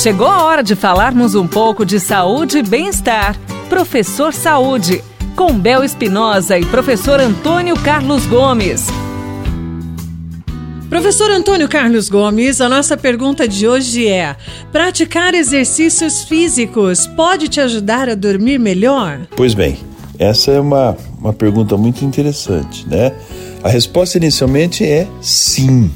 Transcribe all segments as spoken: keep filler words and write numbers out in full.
Chegou a hora de falarmos um pouco de saúde e bem-estar. Professor Saúde, com Bel Espinosa e professor Antônio Carlos Gomes. Professor Antônio Carlos Gomes, a nossa pergunta de hoje é: praticar exercícios físicos pode te ajudar a dormir melhor? Pois bem, essa é uma, uma pergunta muito interessante, né? A resposta inicialmente é sim.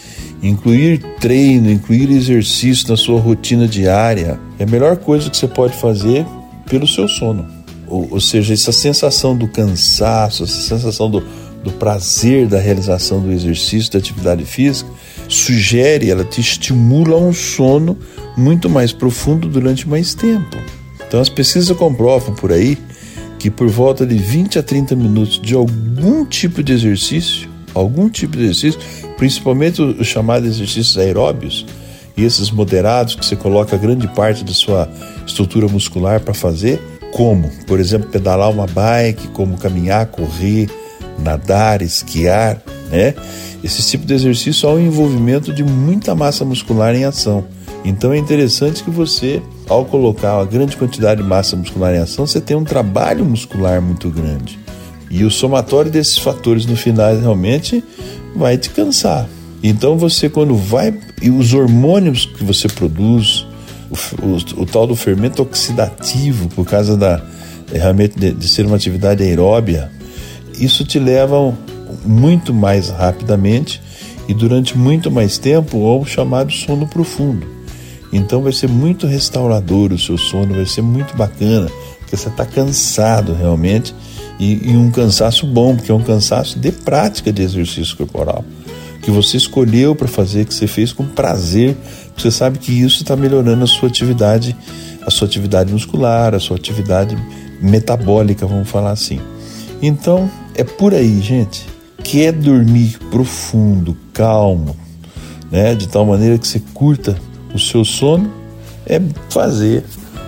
Incluir treino, incluir exercício na sua rotina diária é a melhor coisa que você pode fazer pelo seu sono. Ou, ou seja, essa sensação do cansaço, essa sensação do do prazer da realização do exercício, da atividade física, sugere, ela te estimula a um sono muito mais profundo durante mais tempo. Então as pesquisas comprovam por aí que por volta de vinte a trinta minutos de algum tipo de exercício, algum tipo de exercício, principalmente os chamados exercícios aeróbios, e esses moderados que você coloca grande parte da sua estrutura muscular para fazer, como, por exemplo, pedalar uma bike, como caminhar, correr, nadar, esquiar, né? Esse tipo de exercício há um envolvimento de muita massa muscular em ação. Então é interessante que você, ao colocar uma grande quantidade de massa muscular em ação, você tem um trabalho muscular muito grande. E o somatório desses fatores no final realmente vai te cansar. Então você, quando vai, e os hormônios que você produz, o, o, o tal do fermento oxidativo, por causa da, realmente de, de ser uma atividade aeróbia, isso te leva muito mais rapidamente e durante muito mais tempo ao chamado sono profundo. Então vai ser muito restaurador o seu sono, vai ser muito bacana, porque você está cansado realmente, e, e um cansaço bom, porque é um cansaço de prática de exercício corporal, que você escolheu para fazer, que você fez com prazer, porque você sabe que isso está melhorando a sua atividade, a sua atividade muscular, a sua atividade metabólica, vamos falar assim. Então, é por aí, gente. Quer dormir profundo, calmo, né, de tal maneira que você curta o seu sono, é fazer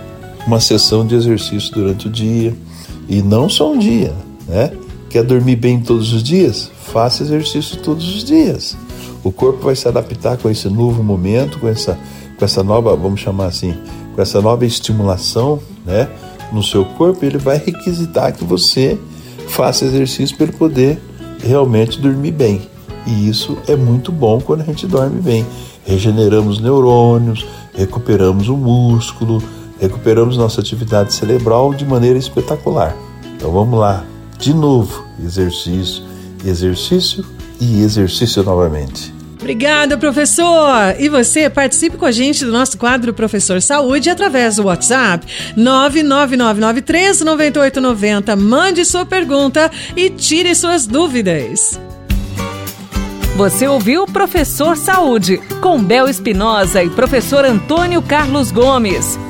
uma sessão de exercício durante o dia, e não só um dia, né? Quer dormir bem todos os dias? Faça exercício todos os dias. O corpo vai se adaptar com esse novo momento, com essa, com essa nova, vamos chamar assim, com essa nova estimulação, né, no seu corpo. Ele vai requisitar que você faça exercício para ele poder realmente dormir bem. E isso é muito bom quando a gente dorme bem. Regeneramos neurônios, recuperamos o músculo, recuperamos nossa atividade cerebral de maneira espetacular. Então vamos lá, de novo, exercício, exercício e exercício novamente. Obrigada, professor! E você participe com a gente do nosso quadro Professor Saúde através do WhatsApp nove nove nove nove três nove oito nove zero. Mande sua pergunta e tire suas dúvidas. Você ouviu Professor Saúde, com Bel Espinosa e professor Antônio Carlos Gomes.